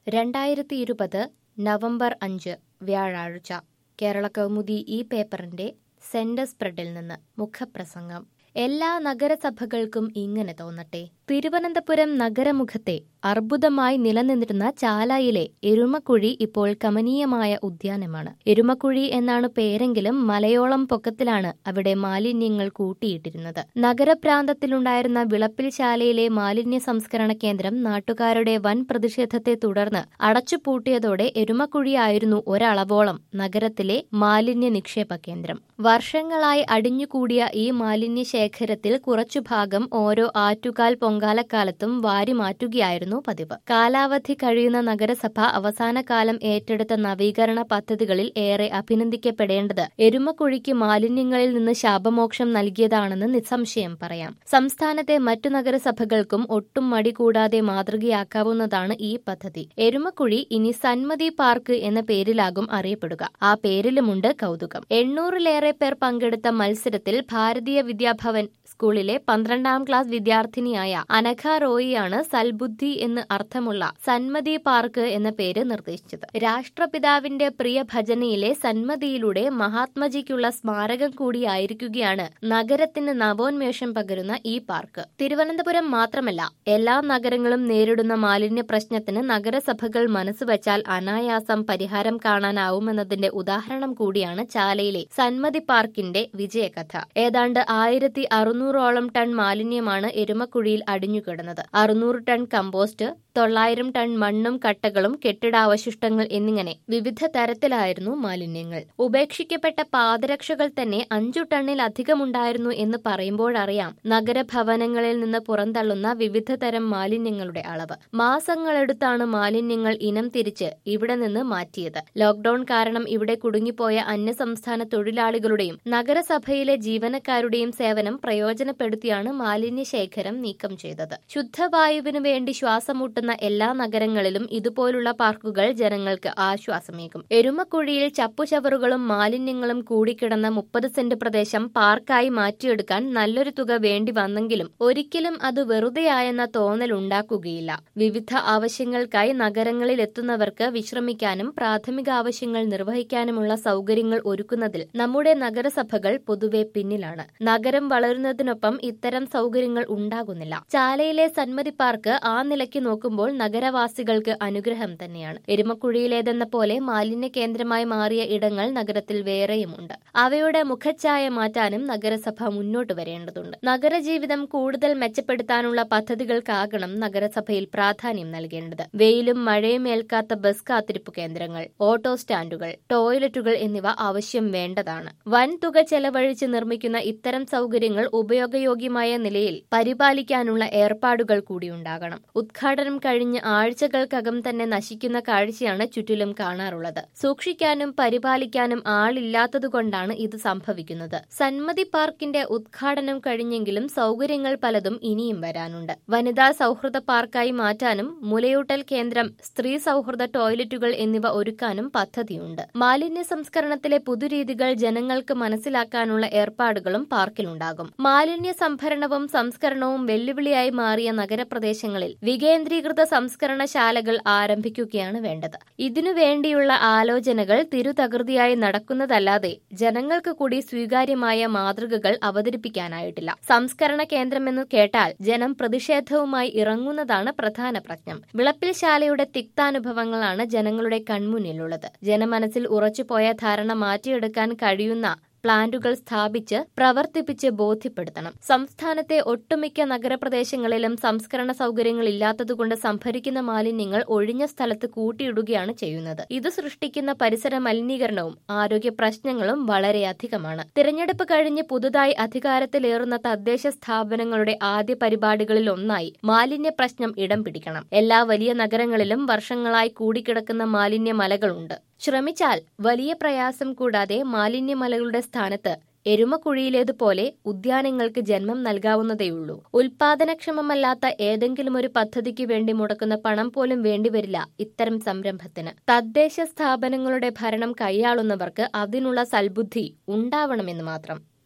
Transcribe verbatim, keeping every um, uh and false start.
രണ്ടായിരത്തി ഇരുപത് നവംബർ അഞ്ച് വ്യാഴാഴ്ച കേരളകൗമുദി ഈ പേപ്പറിന്റെ സെന്റർ സ്പ്രെഡിൽ നിന്ന് മുഖപ്രസംഗം. എല്ലാ നഗരസഭകൾക്കും ഇങ്ങനെ തോന്നട്ടെ. തിരുവനന്തപുരം നഗരമുഖത്തെ അർബുദമായി നിലനിന്നിരുന്ന ചാലായിലെ എരുമക്കുഴി ഇപ്പോൾ കമനീയമായ ഉദ്യാനമാണ്. എരുമക്കുഴി എന്നാണ് പേരെങ്കിലും മലയോളം പൊക്കത്തിലാണ് അവിടെ മാലിന്യങ്ങൾ കൂട്ടിയിട്ടിരുന്നത്. നഗരപ്രാന്തത്തിലുണ്ടായിരുന്ന വിളപ്പിൽശാലയിലെ മാലിന്യ സംസ്കരണ കേന്ദ്രം നാട്ടുകാരുടെ വൻ പ്രതിഷേധത്തെ തുടർന്ന് അടച്ചുപൂട്ടിയതോടെ എരുമക്കുഴിയായിരുന്നു ഒരളവോളം നഗരത്തിലെ മാലിന്യ നിക്ഷേപ കേന്ദ്രം. വർഷങ്ങളായി അടിഞ്ഞുകൂടിയ ഈ മാലിന്യ ശേഖരത്തിൽ കുറച്ചു ഭാഗം ഓരോ ആറ്റുകാൽ പൊങ്കാലക്കാലത്തും വാരിമാറ്റുകയായിരുന്നു പതിവ്. കാലാവധി കഴിയുന്ന നഗരസഭ അവസാനകാലം ഏറ്റെടുത്ത നവീകരണ പദ്ധതികളിൽ ഏറെ അഭിനന്ദിക്കപ്പെടേണ്ടത് എരുമക്കുഴിക്ക് മാലിന്യങ്ങളിൽ നിന്ന് ശാപമോക്ഷം നൽകിയതാണെന്ന് നിസ്സംശയം പറയാം. സംസ്ഥാനത്തെ മറ്റു നഗരസഭകൾക്കും ഒട്ടും മടി കൂടാതെ മാതൃകയാക്കാവുന്നതാണ് ഈ പദ്ധതി. എരുമക്കുഴി ഇനി സന്മതി പാർക്ക് എന്ന പേരിലാകും അറിയപ്പെടുക. ആ പേരിലുമുണ്ട് കൗതുകം. എണ്ണൂറിലേറെ പേർ പങ്കെടുത്ത മത്സരത്തിൽ ഭാരതീയ വിദ്യാഭവൻ സ്കൂളിലെ പന്ത്രണ്ടാം ക്ലാസ് വിദ്യാർത്ഥിനിയായ അനഘ റോയിയാണ് സൽബുദ്ധി എന്ന് അർത്ഥമുള്ള സന്മതി പാർക്ക് എന്ന പേര് നിർദ്ദേശിച്ചത്. രാഷ്ട്രപിതാവിന്റെ പ്രിയ ഭജനയിലെ സന്മതിയിലൂടെ മഹാത്മജിക്കുള്ള സ്മാരകം കൂടിയായിരിക്കുകയാണ് നഗരത്തിന് നവോന്മേഷം പകരുന്ന ഈ പാർക്ക്. തിരുവനന്തപുരം മാത്രമല്ല, എല്ലാ നഗരങ്ങളും നേരിടുന്ന മാലിന്യ പ്രശ്നത്തിന് നഗരസഭകൾ മനസ്സുവച്ചാൽ അനായാസം പരിഹാരം കാണാനാവുമെന്നതിന്റെ ഉദാഹരണം കൂടിയാണ് ചാലയിലെ സന്മതി പാർക്കിന്റെ വിജയകഥ. ഏതാണ്ട് ആയിരത്തി അറുന്നൂറോളം ടൺ മാലിന്യമാണ് എരുമക്കുഴിയിൽ അടിഞ്ഞുകിടന്നത്. അറുന്നൂറ് ടൺ കമ്പോസ്റ്റ്, തൊള്ളായിരം ടൺ മണ്ണും കട്ടകളും കെട്ടിടാവശിഷ്ടങ്ങൾ എന്നിങ്ങനെ വിവിധ തരത്തിലായിരുന്നു മാലിന്യങ്ങൾ. ഉപേക്ഷിക്കപ്പെട്ട പാദരക്ഷകൾ തന്നെ അഞ്ചു ടണ്ണിലധികമുണ്ടായിരുന്നു എന്ന് പറയുമ്പോഴറിയാം നഗരഭവനങ്ങളിൽ നിന്ന് പുറന്തള്ളുന്ന വിവിധ തരം മാലിന്യങ്ങളുടെ അളവ്. മാസങ്ങളെടുത്താണ് മാലിന്യങ്ങൾ ഇനം തിരിച്ച് ഇവിടെ നിന്ന് മാറ്റിയത്. ലോക്ഡൌൺ കാരണം ഇവിടെ കുടുങ്ങിപ്പോയ അന്യസംസ്ഥാന തൊഴിലാളികളുടെയും നഗരസഭയിലെ ജീവനക്കാരുടെയും സേവനം പ്രയോജനപ്പെടുത്തിയാണ് മാലിന്യ ശേഖരം നീക്കം ചെയ്തത്. ശുദ്ധവായുവിനു വേണ്ടി ശ്വാസമുട്ടുന്ന എല്ലാ നഗരങ്ങളിലും ഇതുപോലുള്ള പാർക്കുകൾ ജനങ്ങൾക്ക് ആശ്വാസമേകും. എരുമക്കുഴിയിൽ ചപ്പുചവറുകളും മാലിന്യങ്ങളും കൂടിക്കിടന്ന മുപ്പത് സെന്റ് പ്രദേശം പാർക്കായി മാറ്റിയെടുക്കാൻ നല്ലൊരു തുക വേണ്ടി വന്നെങ്കിലും ഒരിക്കലും അത് വെറുതെയായെന്ന തോന്നൽ ഉണ്ടാക്കുകയില്ല. വിവിധ ആവശ്യങ്ങൾക്കായി നഗരങ്ങളിൽ എത്തുന്നവർക്ക് വിശ്രമിക്കാനും പ്രാഥമിക ആവശ്യങ്ങൾ നിർവഹിക്കാനുമുള്ള സൗകര്യങ്ങൾ ഒരുക്കുന്നതിൽ നമ്മുടെ നഗരസഭകൾ പൊതുവെ പിന്നിലാണ്. നഗരം വളരുന്നതിനൊപ്പം ഇത്തരം സൗകര്യങ്ങൾ ഉണ്ടാകുന്നില്ല. ചാലയിലെ സന്മതി പാർക്ക് ആ നിലയ്ക്ക് നോക്കുമ്പോൾ നഗരവാസികൾക്ക് അനുഗ്രഹം തന്നെയാണ്. എരുമക്കുഴിയിലേതെന്ന പോലെ മാലിന്യ കേന്ദ്രമായി മാറിയ ഇടങ്ങൾ നഗരത്തിൽ വേറെയുമുണ്ട്. അവയുടെ മുഖച്ഛായ മാറ്റാനും നഗരസഭ മുന്നോട്ട് വരേണ്ടതുണ്ട്. നഗരജീവിതം കൂടുതൽ മെച്ചപ്പെടുത്താനുള്ള പദ്ധതികൾക്കാകണം നഗരസഭയിൽ പ്രാധാന്യം നൽകേണ്ടത്. വെയിലും മഴയും ഏൽക്കാത്ത ബസ് കാത്തിരിപ്പ് കേന്ദ്രങ്ങൾ, ഓട്ടോ സ്റ്റാൻഡുകൾ, ടോയ്ലറ്റുകൾ എന്നിവ ആവശ്യം വേണ്ടതാണ്. വൻ തുക ചെലവഴിച്ച് നിർമ്മിക്കുന്ന ഇത്തരം സൗകര്യങ്ങൾ ഉപയോഗയോഗ്യമായ നിലയിൽ പരിപാലിക്കാനുള്ള ഏർപ്പാടുകൾ കൂടിയുണ്ടാകണം. ഉദ്ഘാടനം കഴിഞ്ഞ് ആഴ്ചകൾക്കകം തന്നെ നശിക്കുന്ന കാഴ്ചയാണ് ചുറ്റിലും കാണാറുള്ളത്. സൂക്ഷിക്കാനും പരിപാലിക്കാനും ആളില്ലാത്തതുകൊണ്ടാണ് ഇത് സംഭവിക്കുന്നത്. സന്മതി പാർക്കിന്റെ ഉദ്ഘാടനം കഴിഞ്ഞെങ്കിലും സൗകര്യങ്ങൾ പലതും ഇനിയും വരാനുണ്ട്. വനിതാ സൗഹൃദ പാർക്കായി മാറ്റാനും മുലയൂട്ടൽ കേന്ദ്രം, സ്ത്രീ സൗഹൃദ ടോയ്ലറ്റുകൾ എന്നിവ ഒരുക്കാനും പദ്ധതിയുണ്ട്. മാലിന്യ സംസ്കരണത്തിലെ പുതുരീതികൾ ജനങ്ങൾക്ക് മനസ്സിലാക്കാനുള്ള ഏർപ്പാടുകളും പാർക്കിലുണ്ടാകും. മാലിന്യ സംഭരണവും സംസ്കരണവും വെല്ലുവിളിയായി മാറിയ നഗരപ്രദേശങ്ങളിൽ വികേന്ദ്രീകൃത സംസ്കരണശാലകൾ ആരംഭിക്കുകയാണ് വേണ്ടത്. ഇതിനുവേണ്ടിയുള്ള ആലോചനകൾ തിരുതകൃതിയായി നടക്കുന്നതല്ലാതെ ജനങ്ങൾക്ക് കൂടി സ്വീകാര്യമായ മാതൃകകൾ അവതരിപ്പിക്കാനായിട്ടില്ല. സംസ്കരണ കേന്ദ്രമെന്ന് കേട്ടാൽ ജനം പ്രതിഷേധവുമായി ഇറങ്ങുന്നതാണ് പ്രധാന പ്രശ്നം. വിളപ്പിൽശാലയുടെ തിക്താനുഭവങ്ങളാണ് ജനങ്ങളുടെ കൺമുന്നിലുള്ളത്. ജനമനസ്സിൽ ഉറച്ചുപോയ ധാരണ മാറ്റിയെടുക്കാൻ കഴിയുന്ന പ്ലാന്റുകൾ സ്ഥാപിച്ച് പ്രവർത്തിപ്പിച്ച് ബോധ്യപ്പെടുത്തണം. സംസ്ഥാനത്തെ ഒട്ടുമിക്ക നഗരപ്രദേശങ്ങളിലും സംസ്കരണ സൗകര്യങ്ങൾ ഇല്ലാത്തതുകൊണ്ട് സംഭരിക്കുന്ന മാലിന്യങ്ങൾ ഒഴിഞ്ഞ സ്ഥലത്ത് കൂട്ടിയിടുകയാണ് ചെയ്യുന്നത്. ഇത് സൃഷ്ടിക്കുന്ന പരിസര മലിനീകരണവും ആരോഗ്യ പ്രശ്നങ്ങളും വളരെയധികമാണ്. തിരഞ്ഞെടുപ്പ് കഴിഞ്ഞ് പുതുതായി അധികാരത്തിലേറുന്ന തദ്ദേശ സ്ഥാപനങ്ങളുടെ ആദ്യ പരിപാടികളിൽ ഒന്നായി മാലിന്യ പ്രശ്നം ഇടം പിടിക്കണം. എല്ലാ വലിയ നഗരങ്ങളിലും വർഷങ്ങളായി കൂടിക്കിടക്കുന്ന മാലിന്യ മലകളുണ്ട്. ശ്രമിച്ചാൽ വലിയ പ്രയാസം കൂടാതെ മാലിന്യമലകളുടെ സ്ഥാനത്ത് എരുമക്കുഴിയിലേതുപോലെ ഉദ്യാനങ്ങൾക്ക് ജന്മം നൽകാവുന്നതേയുള്ളൂ. ഉൽപാദനക്ഷമമല്ലാത്ത ഏതെങ്കിലും ഒരു പദ്ധതിക്ക് വേണ്ടി മുടക്കുന്ന പണം പോലും വേണ്ടിവരില്ല ഇത്തരം സംരംഭത്തിന്. തദ്ദേശ സ്ഥാപനങ്ങളുടെ ഭരണം കൈയാളുന്നവർക്ക് അതിനുള്ള സൽബുദ്ധി ഉണ്ടാവണമെന്ന് മാത്രം.